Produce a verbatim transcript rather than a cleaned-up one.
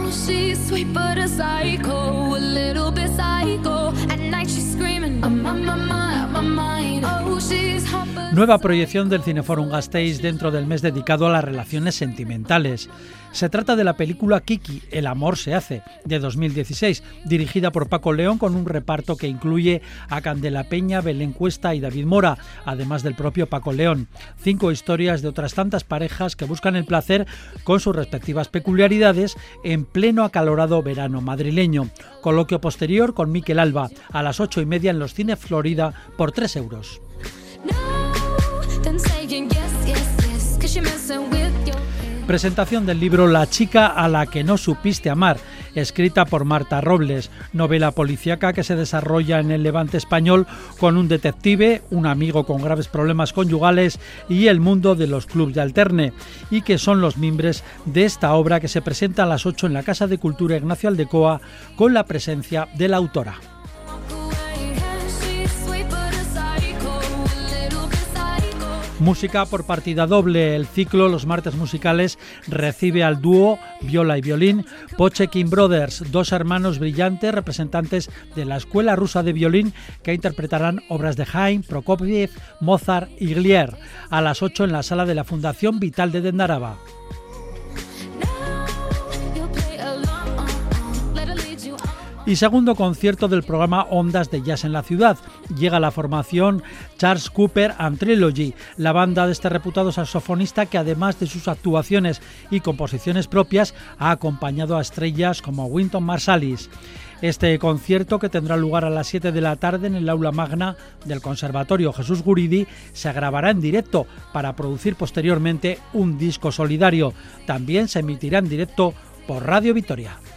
Nueva proyección del Cineforum Gasteiz dentro del mes dedicado a las relaciones sentimentales. Se trata de la película Kiki, El amor se hace, de dos mil dieciséis, dirigida por Paco León, con un reparto que incluye a Candela Peña, Belén Cuesta y David Mora, además del propio Paco León. Cinco historias de otras tantas parejas que buscan el placer con sus respectivas peculiaridades en pleno acalorado verano madrileño. Coloquio posterior con Miquel Alba, a las ocho y media en los Cines Florida por tres euros. Presentación del libro La chica a la que no supiste amar, escrita por Marta Robles, novela policíaca que se desarrolla en el Levante español con un detective, un amigo con graves problemas conyugales y el mundo de los clubs de alterne, y que son los mimbres de esta obra que se presenta a las ocho en la Casa de Cultura Ignacio Aldecoa con la presencia de la autora. Música por partida doble. El ciclo Los Martes Musicales recibe al dúo viola y violín Pochekin Brothers, dos hermanos brillantes representantes de la escuela rusa de violín que interpretarán obras de Haydn, Prokofiev, Mozart y Glier a las ocho en la sala de la Fundación Vital de Dendaraba. Y segundo concierto del programa Ondas de Jazz en la Ciudad. Llega la formación Charles Cooper and Trilogy, la banda de este reputado saxofonista que, además de sus actuaciones y composiciones propias, ha acompañado a estrellas como Wynton Marsalis. Este concierto, que tendrá lugar a las siete de la tarde en el aula magna del Conservatorio Jesús Guridi, se grabará en directo para producir posteriormente un disco solidario. También se emitirá en directo por Radio Vitoria.